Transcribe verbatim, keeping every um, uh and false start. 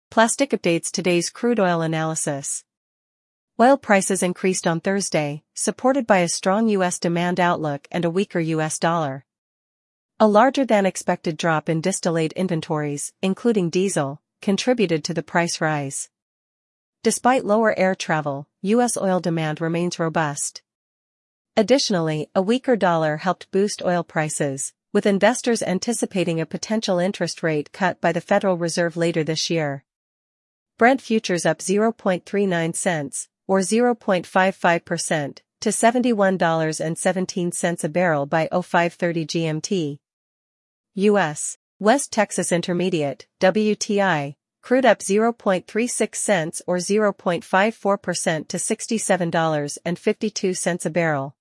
Plastic updates today's crude oil analysis. Oil prices increased on Thursday, supported by a strong U S demand outlook and a weaker U S dollar. A larger-than-expected drop in distillate inventories, including diesel, contributed to the price rise. Despite lower air travel, U S oil demand remains robust. Additionally, a weaker dollar helped boost oil prices, with investors anticipating a potential interest rate cut by the Federal Reserve later this year. Brent futures up zero point three nine cents, or zero point five five percent, to seventy-one dollars and seventeen cents a barrel by oh five thirty G M T. U S West Texas Intermediate, W T I, crude up zero point three six cents or zero point five four percent to sixty-seven dollars and fifty-two cents a barrel.